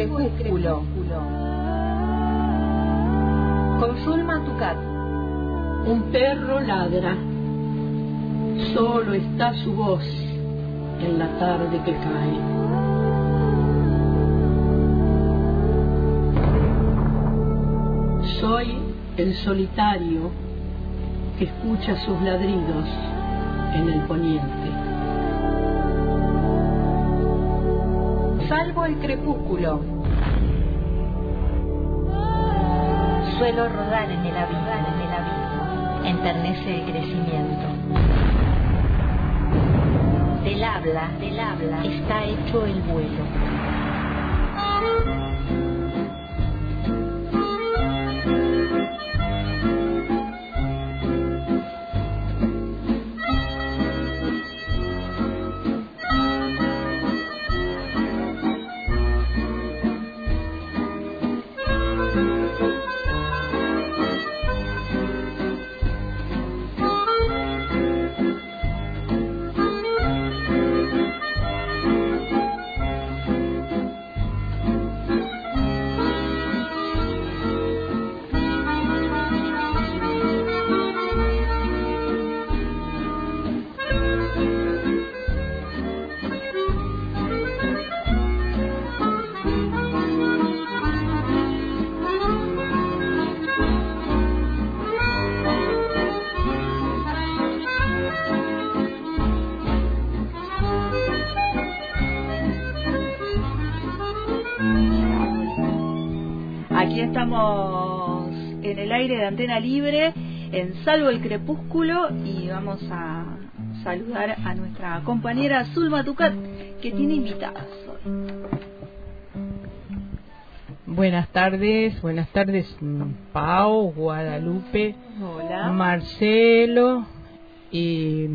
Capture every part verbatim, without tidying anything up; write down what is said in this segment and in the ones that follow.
crepúsculo. Con Zulma Tucat. Un perro ladra. Solo está su voz en la tarde que cae. Soy el solitario que escucha sus ladridos en el poniente. Salvo el crepúsculo. Suelo rodar en el abismo, en el abismo, enternece el crecimiento. Del habla, del habla, está hecho el vuelo. Aquí estamos en el aire de Antena Libre, en Salvo el Crepúsculo, y vamos a saludar a nuestra compañera Zulma Tucat, que tiene invitadas hoy. Buenas tardes, buenas tardes Pau, Guadalupe, hola, Marcelo, y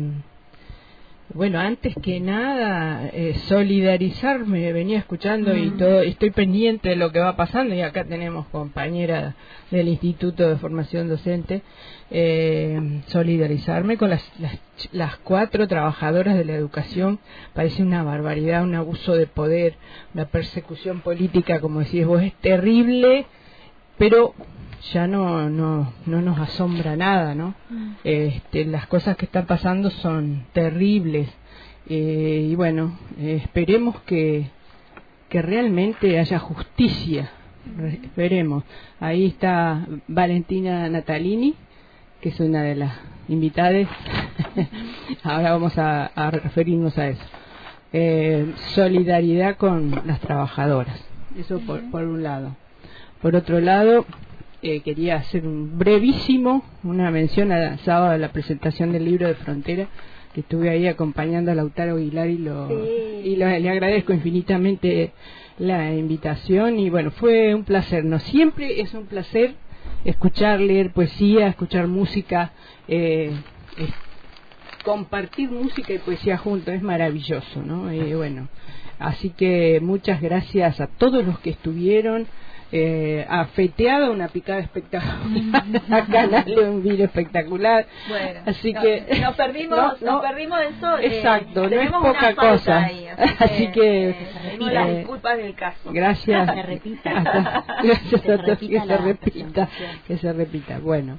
bueno, antes que nada, eh, solidarizarme, venía escuchando y todo, estoy pendiente de lo que va pasando, y acá tenemos compañera del Instituto de Formación Docente, eh, solidarizarme con las, las, las cuatro trabajadoras de la educación. Parece una barbaridad, un abuso de poder, una persecución política, como decís vos, es terrible, pero ya no no no nos asombra nada, ¿no? Mm. Este, las cosas que están pasando son terribles, eh, y bueno, eh, esperemos que que realmente haya justicia. Re- esperemos. Ahí está Valentina Natalini, que es una de las invitadas. Ahora vamos a, a referirnos a eso. Eh, solidaridad con las trabajadoras, eso por, por un lado. Por otro lado, Eh, quería hacer un brevísimo, una mención a sábado a la presentación del libro de Frontera, que estuve ahí acompañando a Lautaro Aguilar y, lo, sí. y lo, le agradezco infinitamente la invitación, y bueno, fue un placer. No siempre es un placer escuchar, leer poesía, escuchar música, eh, eh, compartir música y poesía juntos, es maravilloso, ¿no? Eh, bueno, así que muchas gracias a todos los que estuvieron. Eh, afeteada, una picada espectacular, a Canale un vino espectacular, bueno, así no, que nos perdimos, no, nos no, perdimos del sol, exacto, eh, no es poca cosa, ahí, así, así que, que eh, las disculpas del caso. Gracias, que se repita, hasta, gracias que, a se todos, repita que se repita, que se repita. Bueno,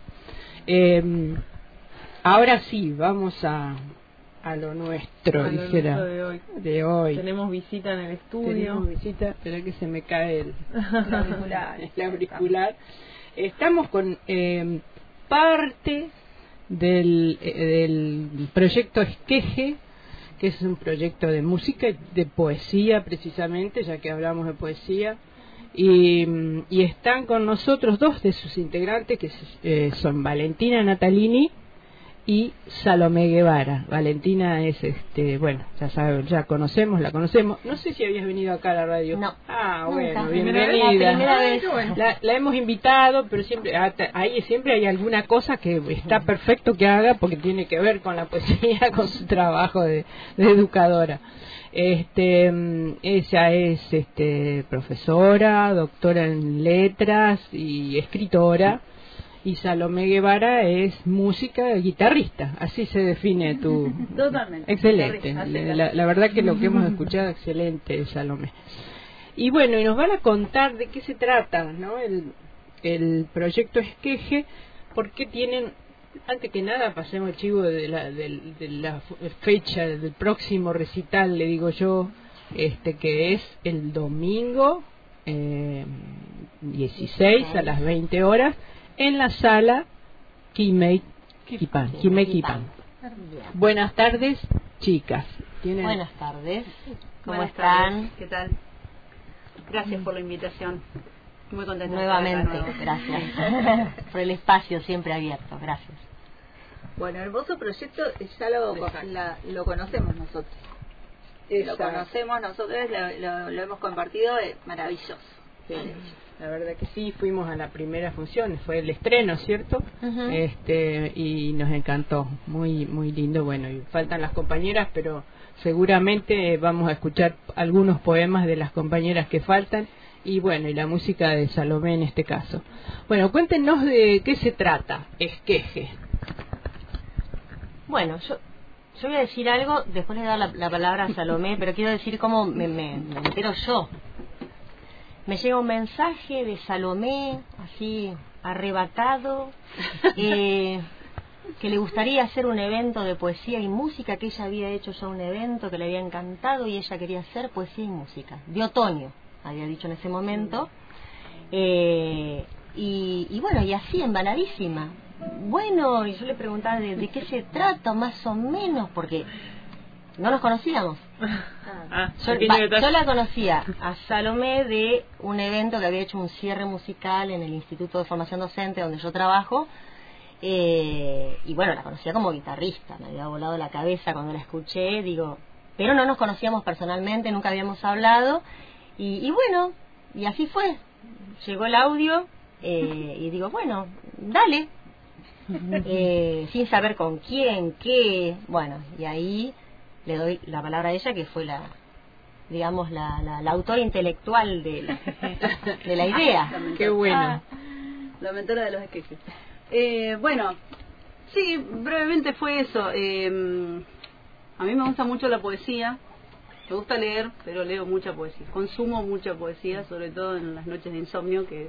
eh, ahora sí, vamos a a lo nuestro, a lo dijera, nuestro de hoy. de hoy. Tenemos visita en el estudio. Tenemos visita, espera que se me cae el, el auricular. el auricular. Estamos con eh, parte del, eh, del proyecto Esqueje, que es un proyecto de música y de poesía, precisamente, ya que hablamos de poesía. Y, y están con nosotros dos de sus integrantes, que eh, son Valentina Natalini y Salomé Guevara. Valentina es, este, bueno, ya sabe, ya conocemos, la conocemos. No sé si habías venido acá a la radio. No. Ah, Nunca. bueno, Primera bienvenida. vez. La primera vez. La, la hemos invitado, pero siempre ahí siempre hay alguna cosa que está perfecto que haga, porque tiene que ver con la poesía, con su trabajo de, de educadora. Este, ella es, este, profesora, doctora en letras y escritora. Y Salomé Guevara es música, guitarrista, así se define tu... Totalmente. Excelente, la, la verdad que lo que hemos escuchado, excelente, Salomé. Y bueno, y nos van a contar de qué se trata, ¿no? El, el proyecto Esqueje, porque tienen, antes que nada, pasemos el chivo de la, de, de la fecha del próximo recital, le digo yo, este que es el domingo eh, dieciséis a las veinte horas en la sala Quimei Quipan. Quimei Quipan. Buenas tardes, chicas. ¿Tienen? Buenas tardes. ¿Cómo Buenas están? tardes. ¿Qué tal? Gracias por la invitación. Muy contenta. Nuevamente, de estar acá, gracias. Por el espacio siempre abierto, gracias. Bueno, el hermoso proyecto ya lo, la, lo conocemos nosotros. Exacto. Lo conocemos nosotros, lo, lo, lo hemos compartido, es maravilloso. Sí, la verdad que sí, fuimos a la primera función, fue el estreno, ¿cierto? Uh-huh. Este y nos encantó, muy muy lindo. Bueno, y faltan las compañeras, pero seguramente vamos a escuchar algunos poemas de las compañeras que faltan y bueno, y la música de Salomé en este caso. Bueno, cuéntenos de qué se trata, Esqueje. Bueno, yo yo voy a decir algo, después le voy a dar la, la palabra a Salomé, pero quiero decir cómo me, me, me entero yo. Me llega un mensaje de Salomé, así arrebatado, eh, que le gustaría hacer un evento de poesía y música, que ella había hecho ya un evento que le había encantado y ella quería hacer poesía y música, de otoño, había dicho en ese momento. Eh, y, y bueno, y así, embaladísima. Bueno, y yo le preguntaba de, de qué se trata, más o menos, porque no nos conocíamos. Ah, yo, va, yo la conocía a Salomé de un evento que había hecho un cierre musical en el Instituto de Formación Docente donde yo trabajo, eh, y bueno, la conocía como guitarrista, me había volado la cabeza cuando la escuché, digo, pero no nos conocíamos personalmente, nunca habíamos hablado, y, y bueno, y así fue, llegó el audio, eh, y digo, bueno, dale, eh, sin saber con quién, qué, bueno, y ahí le doy la palabra a ella, que fue la, digamos, la, la, la autora intelectual de la, de la idea. Qué bueno. Ah, la mentora de los esquejes. Eh, bueno, sí, brevemente fue eso. Eh, a mí me gusta mucho la poesía, me gusta leer, pero leo mucha poesía. Consumo mucha poesía, sobre todo en las noches de insomnio, que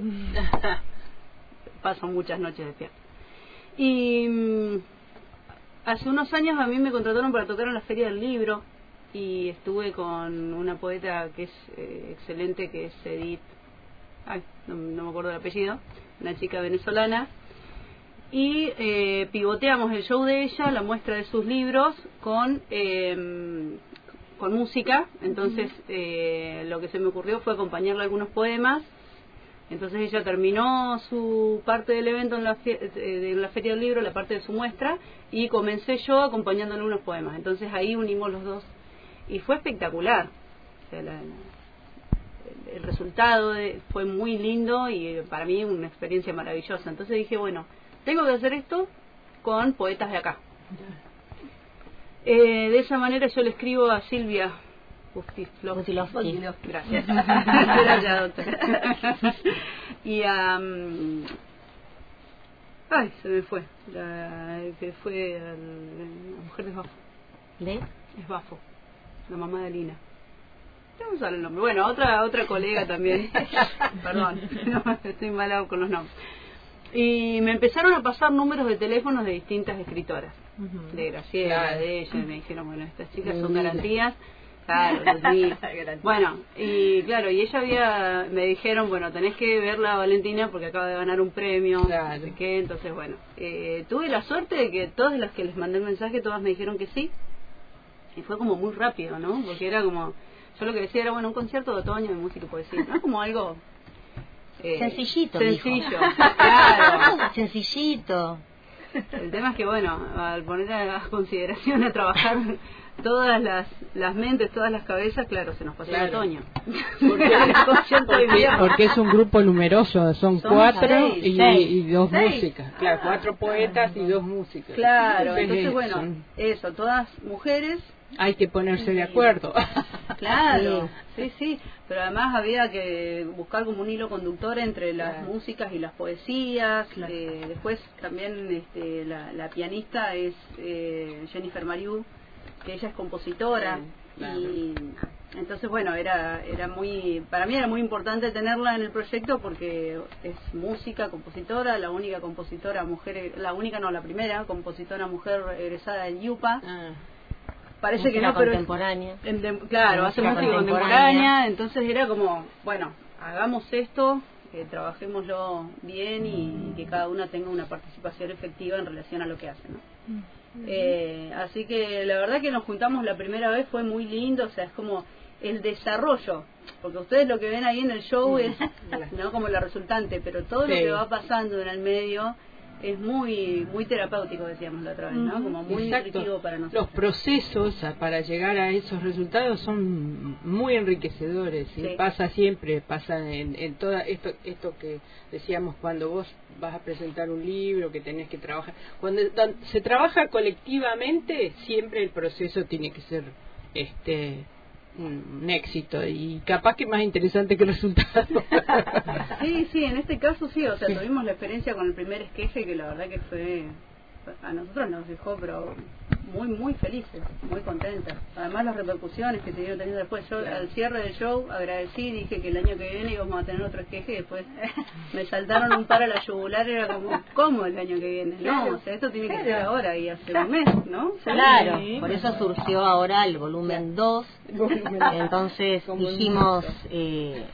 paso muchas noches despierta. Y hace unos años a mí me contrataron para tocar en la Feria del Libro y estuve con una poeta que es eh, excelente, que es Edith, ay, no, no me acuerdo el apellido, una chica venezolana, y eh, pivoteamos el show de ella, la muestra de sus libros, con eh, con música. Entonces eh, lo que se me ocurrió fue acompañarle algunos poemas. Entonces ella terminó su parte del evento en la, en la Feria del Libro, la parte de su muestra, y comencé yo acompañándole unos poemas. Entonces ahí unimos los dos y fue espectacular. O sea, la, el, el resultado de, fue muy lindo y para mí una experiencia maravillosa. Entonces dije, bueno, tengo que hacer esto con poetas de acá. Eh, de esa manera yo le escribo a Silvia Butilovsky. Gracias. Gracias, doctora. Y a... Um, ay, se me fue. La que fue el, la mujer de Bafo. ¿De? Es Bafo, la mamá de Lina. No me sale el nombre. Bueno, otra otra colega también. Perdón, estoy mala con los nombres. Y me empezaron a pasar números de teléfonos de distintas escritoras. Uh-huh. De Graciela, claro. De ella. Y me dijeron, bueno, estas chicas son garantías. Claro, sí. Bueno, y claro, y ella había, me dijeron, bueno, tenés que verla a Valentina porque acaba de ganar un premio, claro. No sé qué, entonces bueno, eh, tuve la suerte de que todas las que les mandé el mensaje, todas me dijeron que sí, y fue como muy rápido, ¿no? Porque era como, yo lo que decía era, bueno, un concierto de otoño de música y poesía, ¿no? Como algo... Eh, sencillito, sencillo, dijo. Claro. Sencillito. El tema es que, bueno, al poner a consideración a trabajar... todas las las mentes, todas las cabezas, claro, se nos pasó claro. El otoño. Porque, porque, porque es un grupo numeroso, son, son cuatro seis, y, seis, y dos seis. músicas. Claro, ah, cuatro poetas ah, y dos músicas. Claro, entonces, bueno, son... eso, todas mujeres. Hay que ponerse sí. de acuerdo. Claro, sí, sí, pero además había que buscar como un hilo conductor entre las claro. músicas y las poesías. Claro. Eh, después también este, la, la pianista es eh, Jennifer Mariú, que ella es compositora, Claro. Y entonces, bueno, era era muy, para mí era muy importante tenerla en el proyecto porque es música, compositora, la única compositora mujer, la única no, la primera compositora mujer egresada del IUPA. Ah. Parece música que no, pero contemporánea. en de, claro, hace música contemporánea. contemporánea, entonces era como, bueno, hagamos esto, que trabajémoslo bien y, y que cada una tenga una participación efectiva en relación a lo que hace, ¿no? Uh-huh. Eh, así que la verdad que nos juntamos la primera vez, fue muy lindo, o sea, es como el desarrollo, porque ustedes lo que ven ahí en el show es no como la resultante, pero todo sí. lo que va pasando en el medio es muy muy terapéutico, decíamos la otra vez, ¿no? Como muy Exacto. nutritivo para nosotros. Los procesos para llegar a esos resultados son muy enriquecedores, y sí. pasa siempre, pasa en, en todo esto esto que decíamos cuando vos vas a presentar un libro, que tenés que trabajar. Cuando se trabaja colectivamente, siempre el proceso tiene que ser este un éxito y capaz que más interesante que el resultado. Sí, sí, en este caso sí, o sea, sí. tuvimos la experiencia con el primer esqueje que la verdad que fue, a nosotros nos dejó pero muy muy felices, muy contentas. Además las repercusiones que se dieron teniendo después, yo claro. al cierre del show agradecí, dije que el año que viene íbamos a tener otro esqueje y después me saltaron un par a la yugular, era como, ¿cómo el año que viene? No, o sea, esto tiene que ser ahora y hace un mes, ¿no? Claro, sí. por eso surgió ahora el volumen dos, entonces dijimos, eh,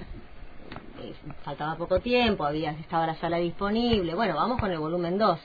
eh, faltaba poco tiempo, había estaba la sala disponible, bueno, vamos con el volumen dos.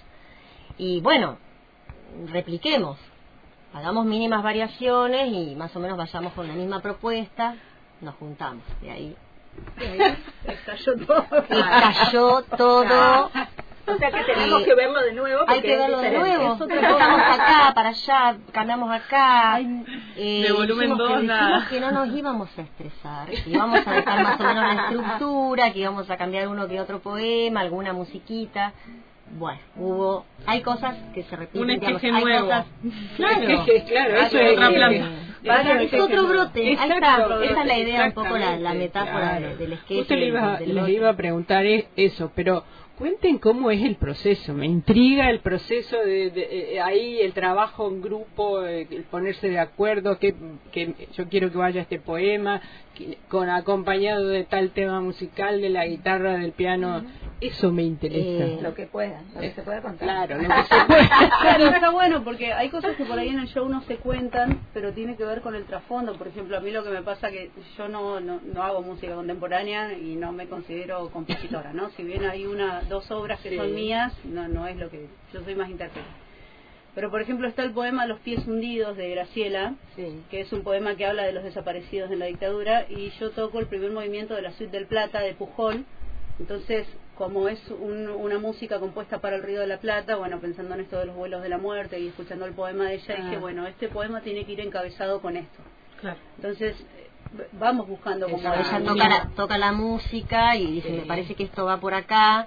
Y bueno, repliquemos, hagamos mínimas variaciones y más o menos vayamos con la misma propuesta, nos juntamos, y ahí, y ahí estalló todo. Estalló todo. O sea que tenemos eh, que verlo de nuevo. Hay que verlo de nuevo. Empezamos acá, para allá, cambiamos acá. Eh, de volumen dos, que, nada. que no nos íbamos a estresar, que íbamos a dejar más o menos la estructura, que íbamos a cambiar uno que otro poema, alguna musiquita. Bueno, hubo, hay cosas que se repiten. Un esqueje digamos, nuevo. Cosas, claro, claro, eso es otra planta. Para es otro brote, exacto, ahí está, esa es la idea, un poco la, la metáfora claro. del esqueje. Usted le iba, del les iba a preguntar eso, pero cuenten cómo es el proceso. Me intriga el proceso de, de, de ahí el trabajo en grupo, el ponerse de acuerdo que, que yo quiero que vaya este poema que, con acompañado de tal tema musical, de la guitarra, del piano. Uh-huh. Eso me interesa. Eh, lo que puedan, lo que se pueda contar. Claro, lo que se pueda. Claro, está bueno porque hay cosas que por ahí en el show no se cuentan, pero tiene que ver con el trasfondo. Por ejemplo, a mí lo que me pasa que yo no, no, no hago música contemporánea y no me considero compositora, ¿no? Si bien hay una dos obras que sí. son mías, no no es lo que yo soy, más intérprete. Pero por ejemplo está el poema Los pies hundidos de Graciela, sí. que es un poema que habla de los desaparecidos en la dictadura, y yo toco el primer movimiento de la Suite del Plata de Pujol. Entonces, como es un, una música compuesta para el Río de la Plata, bueno, pensando en esto de los vuelos de la muerte y escuchando el poema de ella, ah. dije, bueno, este poema tiene que ir encabezado con esto. Claro. Entonces, vamos buscando como... Ella toca la, toca la música y dice, sí. me parece que esto va por acá,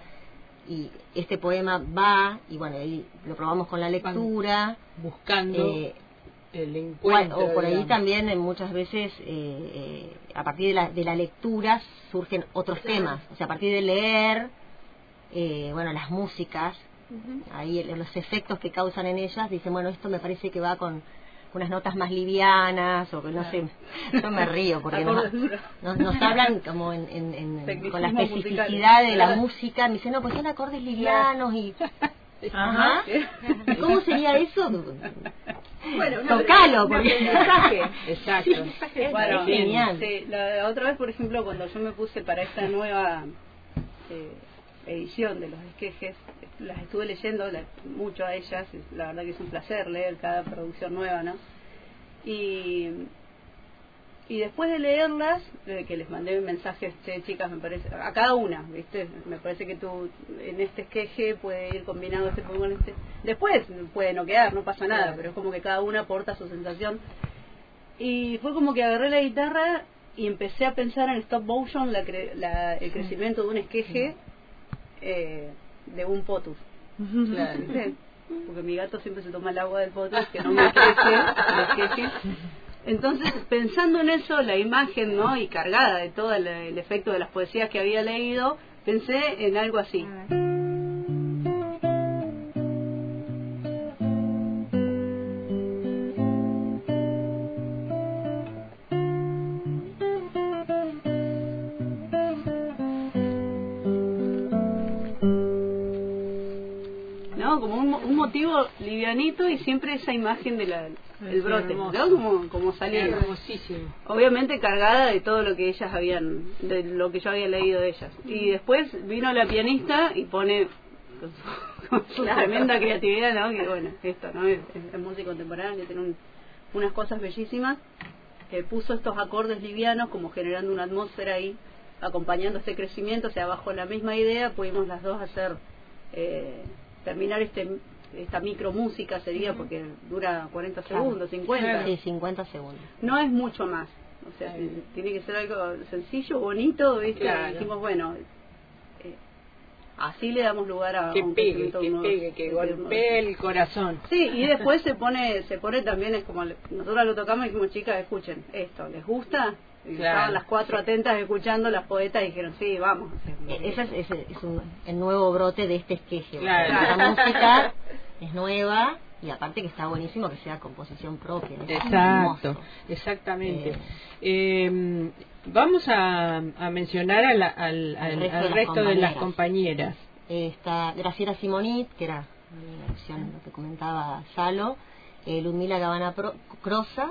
y este poema va, y bueno, ahí lo probamos con la lectura. Buscando... Eh, el encuentro, o por ahí digamos. También eh, muchas veces eh, eh, a partir de la, de la lectura surgen otros claro. temas, o sea, a partir de leer eh, bueno, las músicas, uh-huh. ahí el, los efectos que causan en ellas, dicen, bueno, esto me parece que va con unas notas más livianas, o que no claro. sé, yo me río porque nos, nos, nos hablan como en, en, en con la especificidad musical. de la música, me dicen, no, pues son acordes livianos y... Ajá. ¿Cómo sería eso? Bueno, no, tocalo, porque mensaje. Exacto. Sí, bueno, es genial. Sí, la otra vez, por ejemplo, cuando yo me puse para esta nueva eh, edición de los esquejes, las estuve leyendo la, mucho a ellas, la verdad que es un placer leer cada producción nueva, ¿no? Y y después de leerlas, de que les mandé mensajes, che, chicas, me parece, a cada una, ¿viste? Me parece que tú en este esqueje puede ir combinado este poema con este. Después puede no quedar, no pasa nada, pero es como que cada una aporta su sensación. Y fue como que agarré la guitarra y empecé a pensar en stop motion, la cre la, el crecimiento de un esqueje eh, de un potus. Claro, ¿viste? Porque mi gato siempre se toma el agua del potus, que no me crece el esqueje. Entonces, pensando en eso, la imagen, ¿no? Y cargada de todo el, el efecto de las poesías que había leído, pensé en algo así. un motivo livianito y siempre esa imagen de la el brote, ¿no? Como, como salió. Hermosísimo. Obviamente cargada de todo lo que ellas habían, de lo que yo había leído de ellas. Y después vino la pianista y pone con su, con su claro. tremenda creatividad, ¿no? Que bueno, esto, ¿no? Es, es, es música contemporánea, tiene un, unas cosas bellísimas. Eh, puso estos acordes livianos como generando una atmósfera ahí, acompañando este crecimiento. O sea, bajo la misma idea pudimos las dos hacer, eh, terminar este esta micro música sería, porque dura cuarenta segundos, cincuenta. Sí, cincuenta segundos. No es mucho más. O sea, sí. tiene que ser algo sencillo, bonito, ¿viste? Claro. Y dijimos, bueno, eh, así le damos lugar a que un pegue, que nuevo, pegue, que golpee el corazón. Sí, y después se pone, se pone también, es como, nosotros lo tocamos y dijimos, chicas, escuchen esto, ¿les gusta? Y claro. Estaban las cuatro atentas escuchando, las poetas y dijeron, sí, vamos. Ese es, es, es un, el nuevo brote de este esqueje. Claro. La música es nueva y aparte que está buenísimo que sea composición propia. Exacto, exactamente. Eh, eh, vamos a, a mencionar a la, al, al, resto, al de, resto las de las compañeras. Eh, está Graciela Simonit, que era la versión lo que comentaba Salo, eh, Ludmila Gavana Pro, Crosa,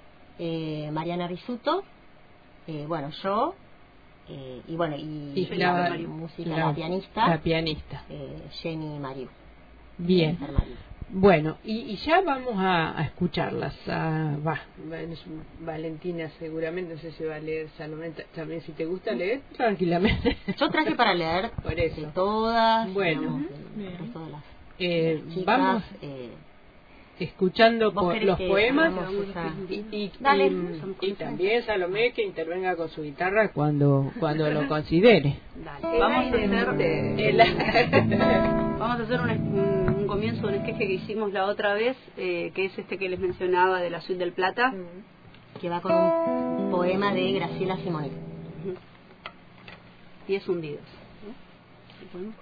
eh, Mariana Risuto, eh, bueno, yo, eh, y bueno, y, y la, la, música, la, la pianista, la pianista. Eh, Jenny Mariu. Bien. Bueno, y, y ya vamos a, a escucharlas. A, va, Valentina seguramente, no sé si va a leer Salomé, también si te gusta leer, tranquilamente. Yo traje para leer por eso. De todas, bueno, digamos, de, de todas las, eh, chicas, vamos eh, escuchando po los poemas a... y, y, y, y también Salomé que intervenga con su guitarra cuando cuando lo considere. Dale. Vamos a hacer, vamos a hacer un, un, un comienzo, un esqueje que hicimos la otra vez, eh, que es este que les mencionaba de la Suite del Plata, que va con un poema de Graciela Simonit. Pies hundidos. ¿Sí?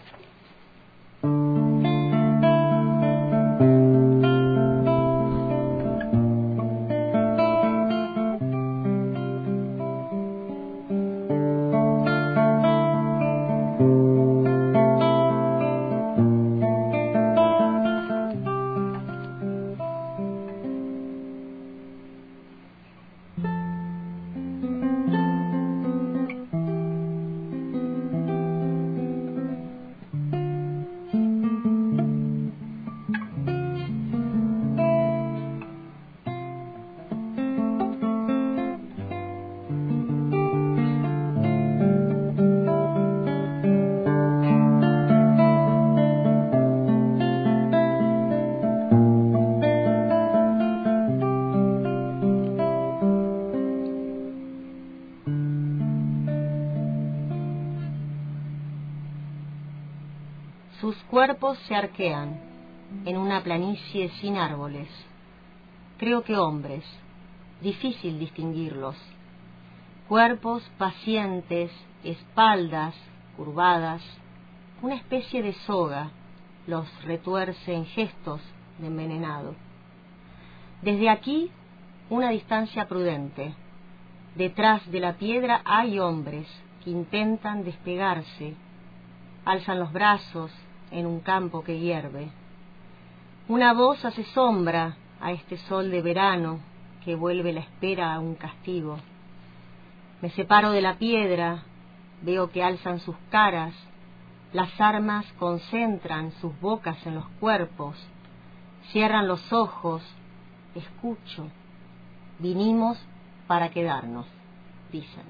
Sus cuerpos se arquean en una planicie sin árboles. Creo que hombres, difícil distinguirlos. Cuerpos pacientes, espaldas curvadas, una especie de soga los retuerce en gestos de envenenado. Desde aquí, una distancia prudente. Detrás de la piedra hay hombres que intentan despegarse, alzan los brazos en un campo que hierve. Una voz hace sombra a este sol de verano que vuelve la espera a un castigo. Me separo de la piedra, veo que alzan sus caras, las armas concentran sus bocas en los cuerpos, cierran los ojos, escucho. Vinimos para quedarnos, dicen.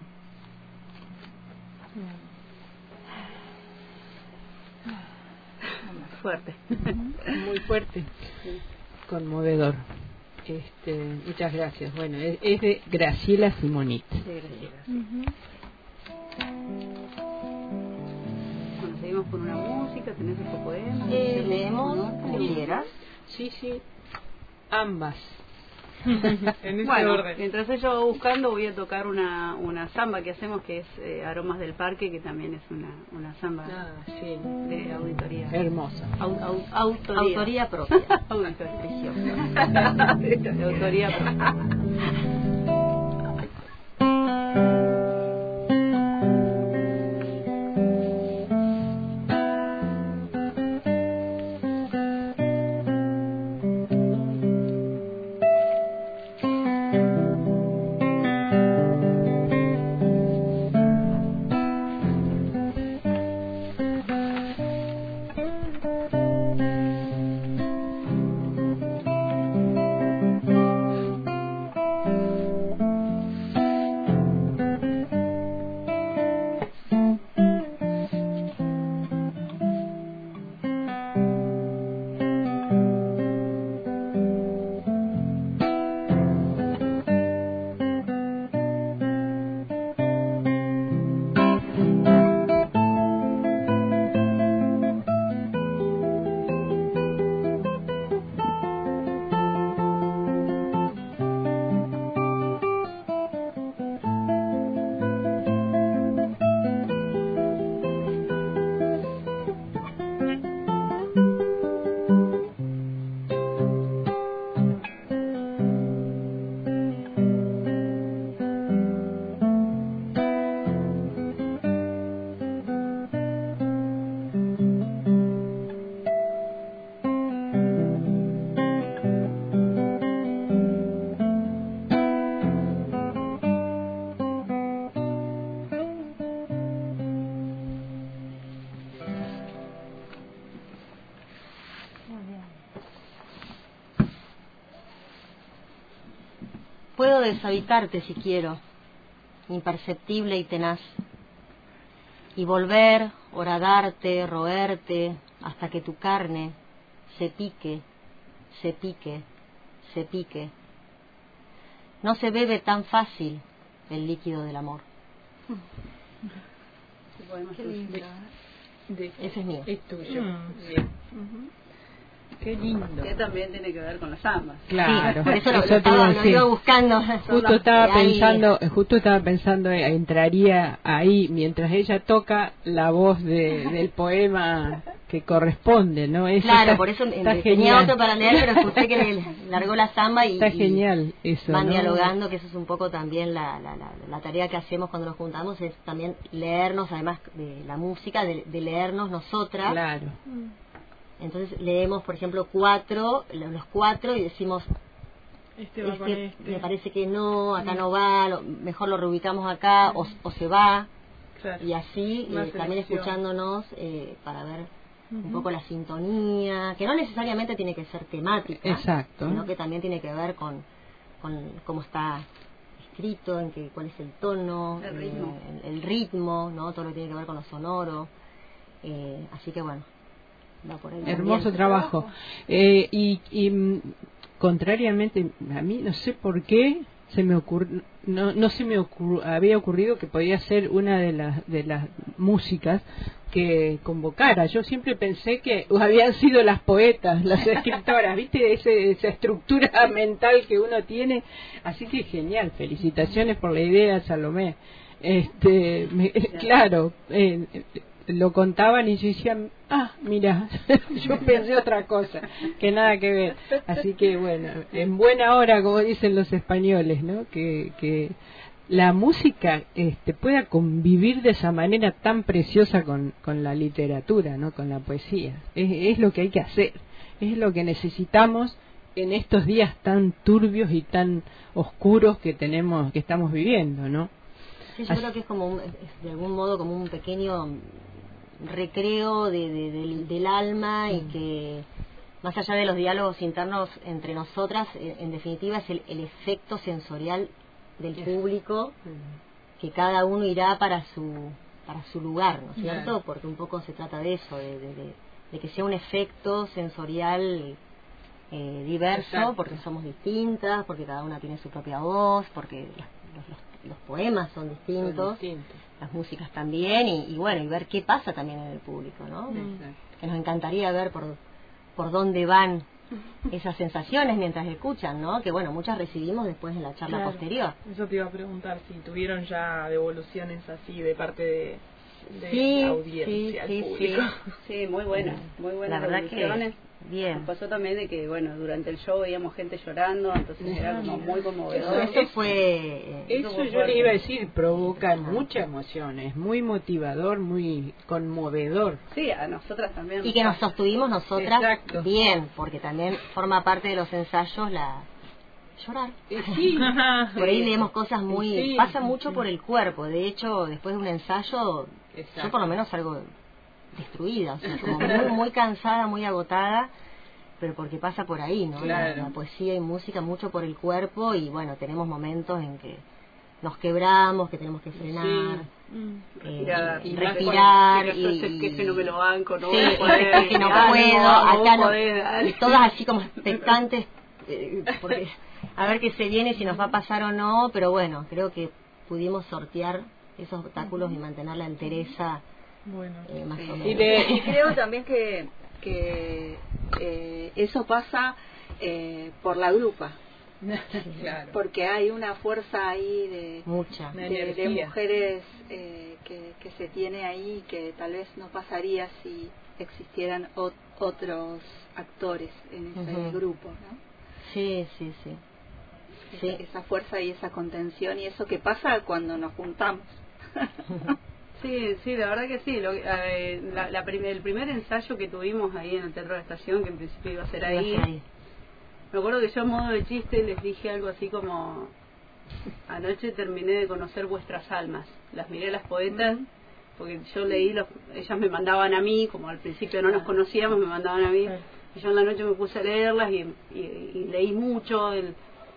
Fuerte. Muy fuerte. Sí. Conmovedor. Este, muchas gracias. Bueno, es, es de Graciela Simonit. Sí, Graciela. Uh-huh. Bueno, seguimos con una música, tenés otro poema. Eh, leemos, como quieras. Sí, sí. Ambas. En ese bueno, orden. Mientras yo voy buscando, voy a tocar una una samba que hacemos, que es eh, Aromas del Parque, que también es una una samba ah, sí. de auditoría. Hermosa. Au, au, autoría. autoría propia. Auditoría. Preciosa. De autoría propia. Puedo deshabitarte si quiero, imperceptible y tenaz, y volver, horadarte, roerte, hasta que tu carne se pique, se pique, se pique. No se bebe tan fácil el líquido del amor. Qué lindo. Ese es mío. Es tuyo. Mm. Bien. Uh-huh. Qué lindo. Que también tiene que ver con las ambas. Claro, sí, por eso, eso lo, te iba a lo decir. iba buscando. Justo estaba Ahí. pensando, justo estaba pensando, eh, entraría ahí mientras ella toca la voz de, del poema que corresponde, ¿no? Eso Claro, está, por eso está tenía genial. otro para leer, pero escuché que le largó la samba y, está y genial eso, van ¿no? dialogando, que eso es un poco también la, la, la, la tarea que hacemos cuando nos juntamos, es también leernos, además de la música, de, de leernos nosotras. Claro. Entonces leemos, por ejemplo, cuatro, los cuatro, y decimos, este va con este, este. me parece que no, acá no va, lo, mejor lo reubicamos acá, o, o se va, Claro. y así eh, también escuchándonos eh, para ver uh-huh. un poco la sintonía, que no necesariamente tiene que ser temática, exacto, sino que también tiene que ver con, con cómo está escrito, en que, cuál es el tono, el eh, ritmo, el, el ritmo, ¿no? Todo lo que tiene que ver con lo sonoro, eh, así que bueno. Por ahí hermoso también. trabajo eh, y, y contrariamente a mí no sé por qué se me ocurrió no no se me ocurrió, había ocurrido que podía ser una de las de las músicas que convocara. Yo siempre pensé que habían sido las poetas, las escritoras, viste Ese, esa estructura mental que uno tiene, así que genial, felicitaciones por la idea, Salomé. Este me, claro eh, lo contaban y yo decía, ah, mira, yo pensé otra cosa, que nada que ver. Así que bueno, en buena hora, como dicen los españoles, ¿no? Que, que la música este, pueda convivir de esa manera tan preciosa con, con la literatura, ¿no? Con la poesía. Es, es lo que hay que hacer, es lo que necesitamos en estos días tan turbios y tan oscuros que tenemos, que estamos viviendo, ¿no? Sí, yo Así. creo que es como, un, es de algún modo, como un pequeño recreo de, de, de, del alma y que más allá de los diálogos internos entre nosotras, en, en definitiva es el, el efecto sensorial del público que cada uno irá para su para su lugar, ¿no es cierto? Claro. Porque un poco se trata de eso, de, de, de, de que sea un efecto sensorial eh, diverso. Exacto. Porque somos distintas, porque cada una tiene su propia voz, porque los, los, los poemas son distintos, son distintos, las músicas también, y, y bueno, y ver qué pasa también en el público, ¿no? Exacto. Que nos encantaría ver por por dónde van esas sensaciones mientras escuchan, ¿no? Que bueno, muchas recibimos después en la charla claro. posterior. Eso te iba a preguntar, si tuvieron ya devoluciones así de parte de, de sí, la audiencia, sí, al público. Sí, sí, muy buenas, muy buenas la verdad devoluciones. Que bien. Nos pasó también de que, bueno, durante el show veíamos gente llorando, entonces era como muy conmovedor. Eso, eso fue... Eso, eso yo le iba a decir, provoca mucha emoción, es muy motivador, muy conmovedor. Sí, a nosotras también. Y que nos sostuvimos nosotras Exacto. bien, porque también forma parte de los ensayos la... llorar. Sí. Por ahí leemos cosas muy... Sí, pasa sí, mucho sí. por el cuerpo, de hecho, después de un ensayo, Exacto. yo por lo menos salgo destruida, o sea, como muy, muy cansada, muy agotada, pero porque pasa por ahí, ¿no? Claro. La, la poesía y música mucho por el cuerpo, y bueno, tenemos momentos en que nos quebramos, que tenemos que frenar, sí. eh, respirar, y, respirar y, y, y que no me lo banco, no sí, voy a poder, que no ah, puedo, no, acá no, poder, y todas así como expectantes, eh, porque a ver qué se viene, si nos va a pasar o no, pero bueno, creo que pudimos sortear esos obstáculos y mantener la entereza. Bueno, eh, más sí. o menos. Y, de, y creo también que, que eh, eso pasa eh, por la grupa. Claro. Porque hay una fuerza ahí de, mucha de, de mujeres eh, que, que se tiene ahí, que tal vez no pasaría si existieran ot otros actores en ese uh-huh. grupo, ¿no? Sí, sí, sí. Esa, sí. esa fuerza y esa contención y eso que pasa cuando nos juntamos. Sí, sí, la verdad que sí. Lo, eh, la, la prim el primer ensayo que tuvimos ahí en el Teatro de la Estación, que en principio iba a ser ahí, ahí, me acuerdo que yo a modo de chiste les dije algo así como: anoche terminé de conocer vuestras almas. Las miré a las poetas, uh-huh. porque yo leí, los, ellas me mandaban a mí, como al principio no nos conocíamos, me mandaban a mí, uh-huh. y yo en la noche me puse a leerlas y, y, y leí mucho el,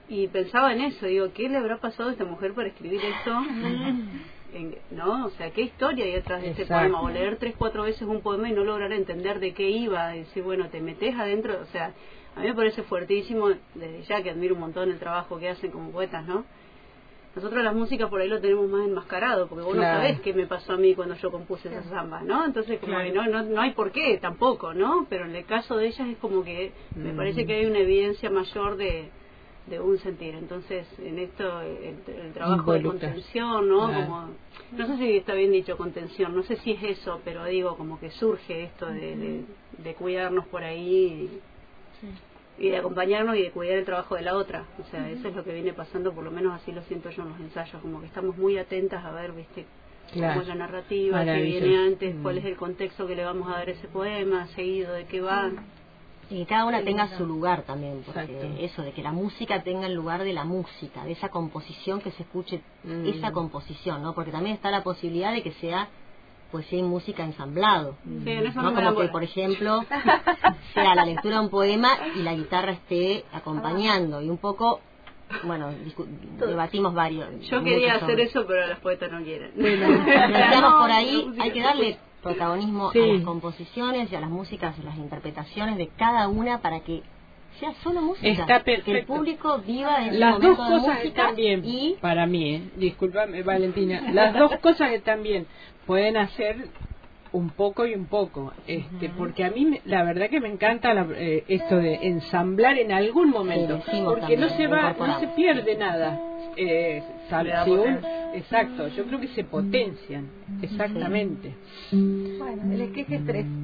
y pensaba en eso, digo, ¿qué le habrá pasado a esta mujer para escribir esto? En, ¿no? O sea, ¿qué historia hay detrás de este Exacto. poema? O leer tres, cuatro veces un poema y no lograr entender de qué iba, y decir, bueno, te metes adentro, o sea, a mí me parece fuertísimo, desde ya que admiro un montón el trabajo que hacen como poetas, ¿no? Nosotros las músicas por ahí lo tenemos más enmascarado, porque vos Claro. no sabés qué me pasó a mí cuando yo compuse esas zambas, ¿no? Entonces, como Claro. que no, no, no hay por qué tampoco, ¿no? Pero en el caso de ellas es como que me Mm. parece que hay una evidencia mayor de, de un sentir. Entonces, en esto, el, el trabajo de Involucra. contención, ¿no? Claro. Como, no sé si está bien dicho contención, no sé si es eso, pero digo, como que surge esto de, de, de cuidarnos por ahí y, y de acompañarnos y de cuidar el trabajo de la otra. O sea, eso es lo que viene pasando, por lo menos así lo siento yo en los ensayos, como que estamos muy atentas a ver, viste, Claro. cómo es la narrativa, qué Maravilloso. viene antes, cuál Mm. es el contexto que le vamos a dar a ese poema, seguido de qué va. Y que cada una tenga su lugar también, porque Exacto. eso, de que la música tenga el lugar de la música, de esa composición, que se escuche Mm. esa composición, ¿no? Porque también está la posibilidad de que sea poesía y música ensamblado, Sí, en eso ¿no? no me Como dan que, bola. por ejemplo, sea la lectura de un poema y la guitarra esté acompañando, y un poco, bueno, discu- debatimos varios. Yo mucho quería hacer sobre- eso, pero las poetas no quieren. Bueno, decíamos No, por la ahí, música hay que se darle escucha. protagonismo Sí. a las composiciones y a las músicas, a las interpretaciones de cada una para que sea solo música. Está Que el perfecto. público viva en Las su dos momento de cosas música están bien y para mí, ¿eh? Discúlpame, Valentina. Las dos cosas están bien. Pueden hacer un poco y un poco, este, porque a mí me- la verdad que me encanta la- eh, esto de ensamblar en algún momento, Sí, decimos porque no también, se va, no incorporamos. se pierde nada. Eh, sal- Le da si un- potencia. exacto, yo creo que se potencian, exactamente. Bueno, el esqueje es tres.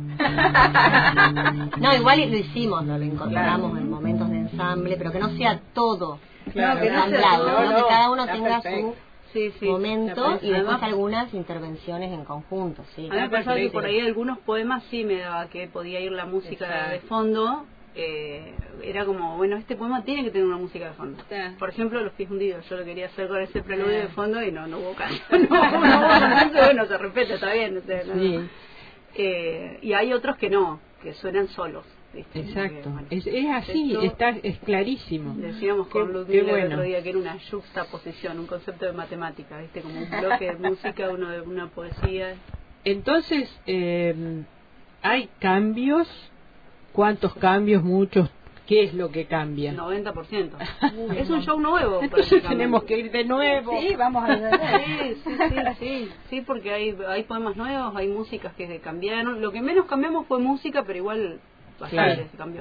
no, igual lo hicimos, no lo incorporamos en momentos de ensamble, pero que no sea todo Claro. que no sea ensamblado, todo, ¿no? no, que cada uno está tenga perfecto. su Sí, sí. momento Además- y después algunas intervenciones en conjunto, sí. A mí me pasaba que perfecto. por ahí algunos poemas sí me daba que podía ir la música Exacto. de fondo. Eh, era como, bueno, este poema tiene que tener una música de fondo. Está. Por ejemplo, Los pies hundidos. Yo lo quería hacer con ese preludio Ah. de fondo y no, no hubo canto. No, no hubo canto, bueno, se respeta, está bien. o sea, no. Sí. Eh, y hay otros que no, que suenan solos. ¿viste? Exacto, Que, bueno, es, es así, esto- está, es clarísimo. Decíamos con Qué- Ludmila qué el bueno. otro día que era una juxtaposición, un concepto de matemática, ¿viste? Como un bloque de música, uno de una poesía. Entonces, eh, ¿hay cambios? ¿Cuántos cambios? ¿Muchos? ¿Qué es lo que cambia? noventa por ciento. Es un show nuevo. Entonces prácticamente. tenemos que ir de nuevo. Sí, vamos a ver. Sí, sí, sí, sí, sí, porque hay, hay poemas nuevos, hay músicas que cambiaron. Lo que menos cambiamos fue música, pero igual bastante Claro. se cambió.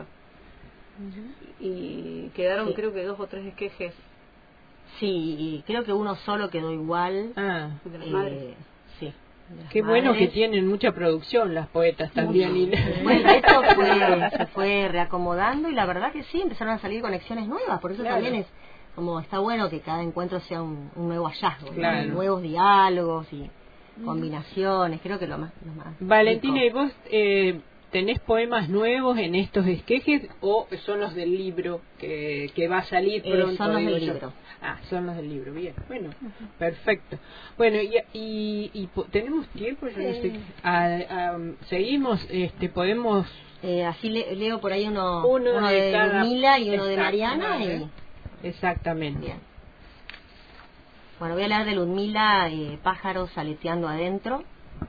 Y quedaron Sí. creo que dos o tres esquejes Sí, y creo que uno solo quedó igual. Ah, de las eh, madres. Sí. de las qué bueno que madres. tienen mucha producción las poetas también. y- Bueno, esto fue, se fue reacomodando y la verdad que sí, empezaron a salir conexiones nuevas, por eso Claro. también es como está bueno que cada encuentro sea un, un nuevo hallazgo, ¿no? Claro. Nuevos diálogos y combinaciones, creo que lo más, lo más Valentina, ¿y rico. vos eh, tenés poemas nuevos en estos esquejes o son los del libro que, que va a salir Eh, pronto? son los digo del yo? libro. Ah, son los del libro, bien. Bueno, perfecto. Bueno, y, y, y po- tenemos tiempo, yo no sé. Ah, ah, seguimos, este, podemos. Eh, así le- leo por ahí uno, Uno uno de de, cada- Ludmila y uno de Exacto, Mariana. ¿eh? Y, Exactamente. bien. Bueno, voy a hablar de Ludmila, eh, pájaros aleteando adentro.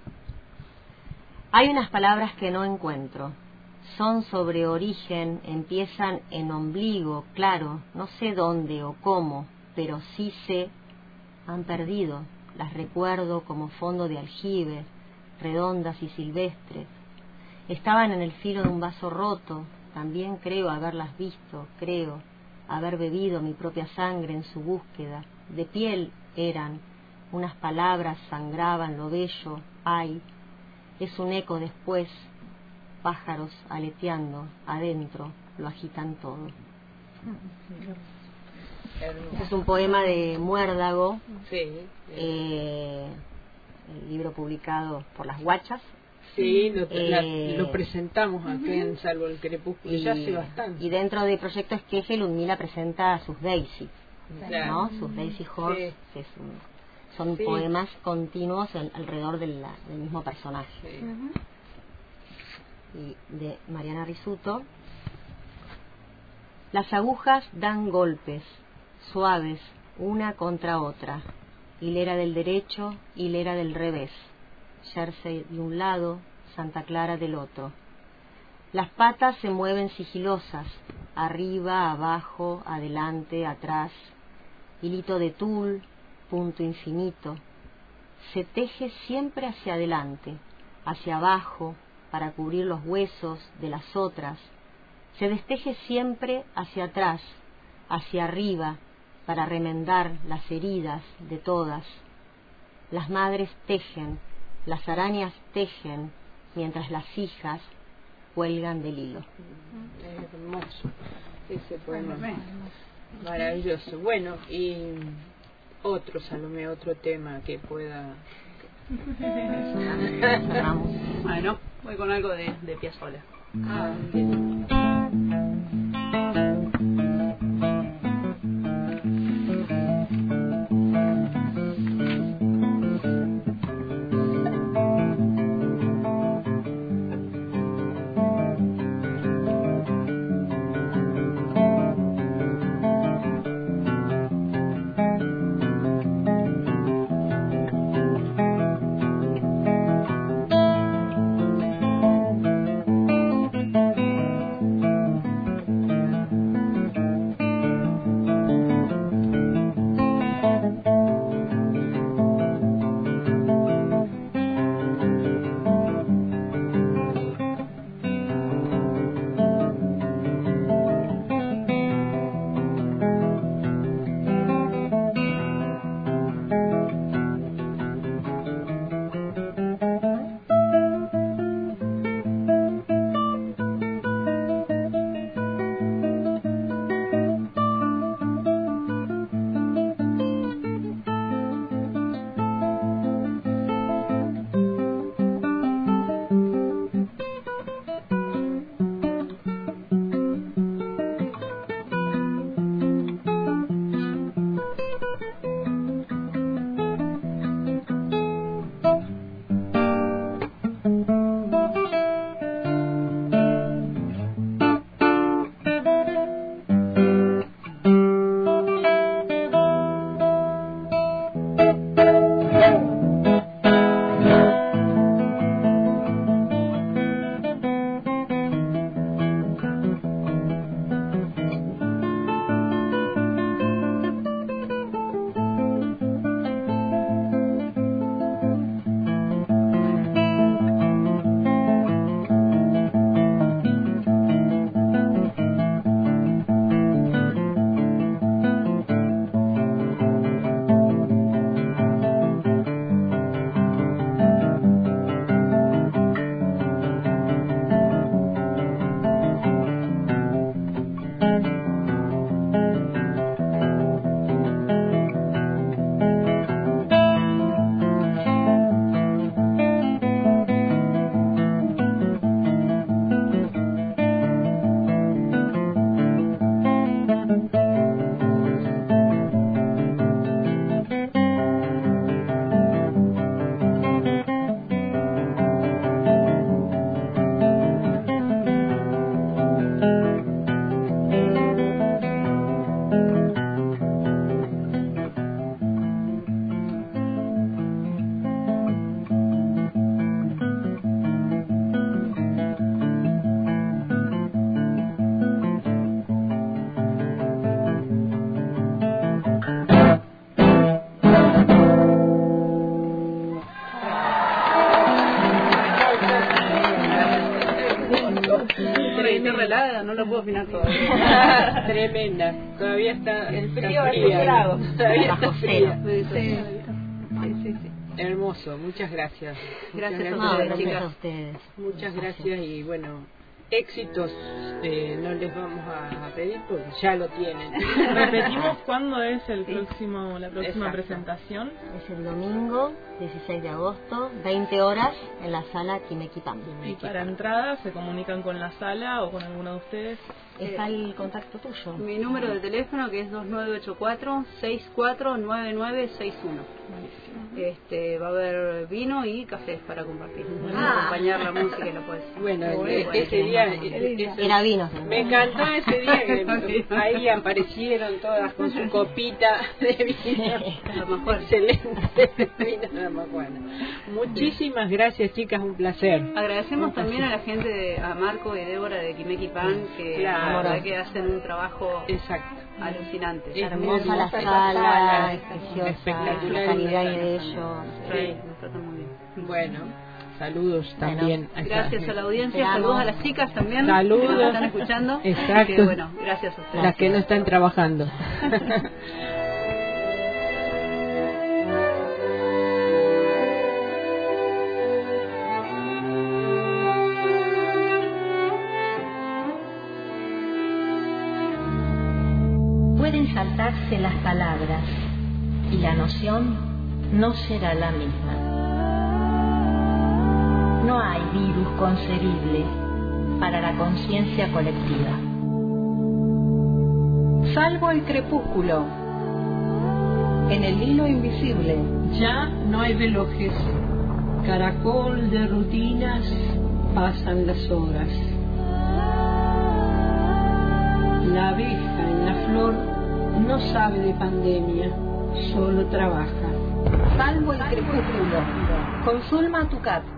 Hay unas palabras que no encuentro. Son sobre origen, empiezan en ombligo, claro, no sé dónde o cómo, pero sí sé, han perdido, las recuerdo como fondo de aljibes, redondas y silvestres. Estaban en el filo de un vaso roto, también creo haberlas visto, creo haber bebido mi propia sangre en su búsqueda. De piel eran, unas palabras sangraban lo bello, ay, es un eco después, pájaros aleteando adentro, lo agitan todo. Este es un poema de Muérdago, Sí. eh, el libro publicado por Las Guachas. Sí, lo, la- Eh, lo presentamos acá en Salvo el Crepúsculo, ya hace bastante. y dentro de Proyecto Esqueje, Ludmila presenta a sus Daisy, Claro. ¿no? Sus Daisy Horse, Sí. que es un- son Sí. poemas continuos al- alrededor de la- del mismo personaje. Sí. Y de Mariana Risuto. Las agujas dan golpes, suaves, una contra otra, hilera del derecho, hilera del revés, Jersey de un lado, Santa Clara del otro. Las patas se mueven sigilosas, arriba, abajo, adelante, atrás, hilito de tul, punto infinito. Se teje siempre hacia adelante, hacia abajo, para cubrir los huesos de las otras. Se desteje siempre hacia atrás, hacia arriba, para remendar las heridas de todas. Las madres tejen, las arañas tejen, mientras las hijas cuelgan del hilo. Es hermoso ese poema. Maravilloso. Bueno, y otro, Salomé, otro tema que pueda... Bueno, voy con algo de, de Piazzolla. Ah, helada, no lo puedo opinar todavía. Tremenda. Todavía está el frío está fría. grado. Todavía está fría. Sí, sí, sí, sí. Hermoso, muchas gracias. Gracias, muchas a, No, ustedes, gracias chicas. a ustedes. Muchas gracias y bueno, éxitos eh, no les vamos a, a pedir porque ya lo tienen. Repetimos cuándo es el Sí. próximo, la próxima Exacto. presentación. Es el domingo, dieciséis de agosto, veinte horas, en la sala Quimequipam. Y para entradas se comunican con la sala o con alguno de ustedes. Está el contacto tuyo. Mi número de teléfono que es dos nueve ocho cuatro, seis cuatro nueve nueve seis uno. Este, va a haber vino y cafés para compartir. Para Ah. acompañar la música y lo puedes. Bueno, Muy e- bueno. ese día día no, no. eh, eso- Era vino. me encantó ese día que ahí aparecieron todas con su copita de vino. Excelente vino de Amajuana. Muchísimas gracias, chicas, un placer. Agradecemos Un también a placer. la gente, de, a Marco y Débora de Quimeki Pan, que Claro. la verdad que hacen un trabajo Exacto. alucinante. Es Hermosa muy la hermosa sala, sala, es preciosa, espectacular. la calidad de ellos. Sí. Nos tratan muy bien. Bueno, saludos también. a esta Gracias gente. a la audiencia, Esperamos. saludos a las chicas también Saludos. que nos están escuchando. Exacto. Así que, bueno, gracias a ustedes. Las que no están trabajando. Pueden saltarse las palabras y la noción no será la misma. No hay virus concebible para la conciencia colectiva. Salvo el crepúsculo. En el hilo invisible. Ya no hay velojes, caracol de rutinas, pasan las horas. La abeja en la flor no sabe de pandemia, solo trabaja. Salvo el crepúsculo. Con Zulma Tucat.